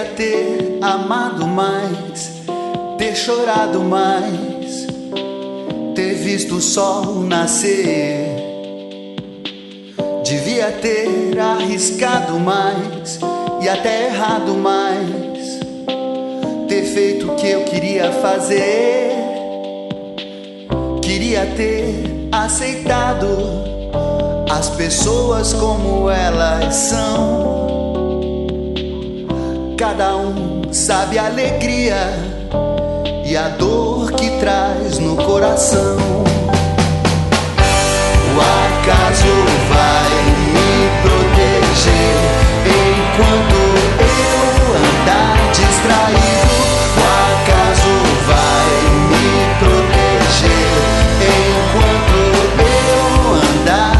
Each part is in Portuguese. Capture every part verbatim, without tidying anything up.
Devia ter amado mais, ter chorado mais, ter visto o sol nascer. Devia ter arriscado mais e até errado mais, ter feito o que eu queria fazer. Queria ter aceitado as pessoas como elas são. Cada um sabe a alegria e a dor que traz no coração. O acaso vai me proteger enquanto eu andar distraído. O acaso vai me proteger enquanto eu andar.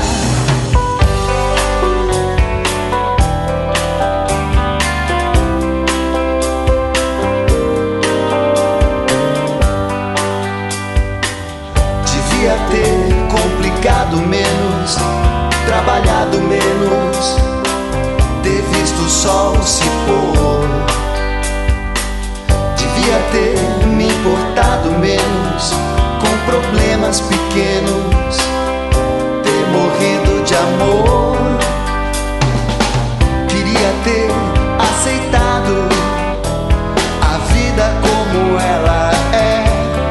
Devia ter complicado menos, trabalhado menos, ter visto o sol se pôr. Devia ter me importado menos com problemas pequenos, ter morrido de amor. Queria ter aceitado a vida como ela é.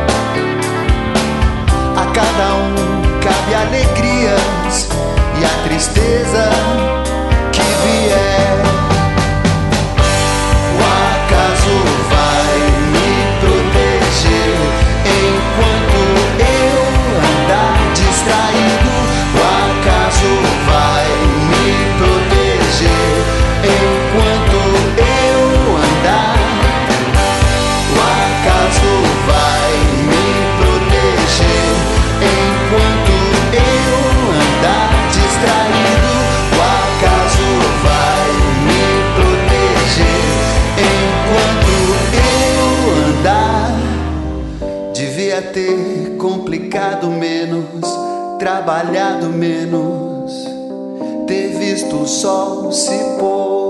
A cada um cabe alegrias e a tristeza que vier. O acaso vai me proteger enquanto eu andar distraído. O acaso vai me proteger enquanto eu andar. O acaso vai me proteger enquanto eu andar distraído. O acaso vai me proteger enquanto eu andar. Devia ter complicado menos, trabalhado menos, ter visto o sol se pôr.